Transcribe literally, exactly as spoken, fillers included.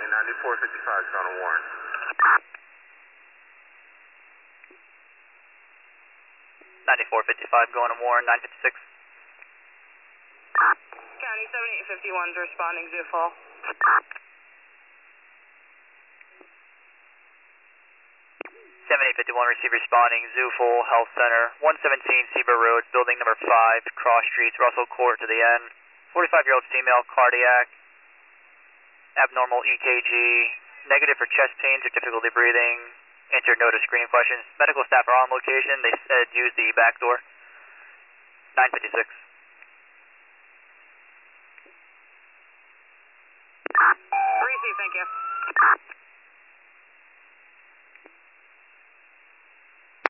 ninety-four fifty-five, going to Warren. ninety-four fifty-five going to Warren, nine fifty-six. County seventy-eight fifty-one is responding, Zoo Full. seventy-eight fifty-one, receive responding, Zoo Full, Health Center, one seventeen Seaber Road, building number five, cross streets, Russell Court to the end. forty-five-year-old female, cardiac, abnormal E K G, negative for chest pains or difficulty breathing, answered no to screening questions. Medical staff are on location, they said use the back door. nine fifty-six. Receive, thank you.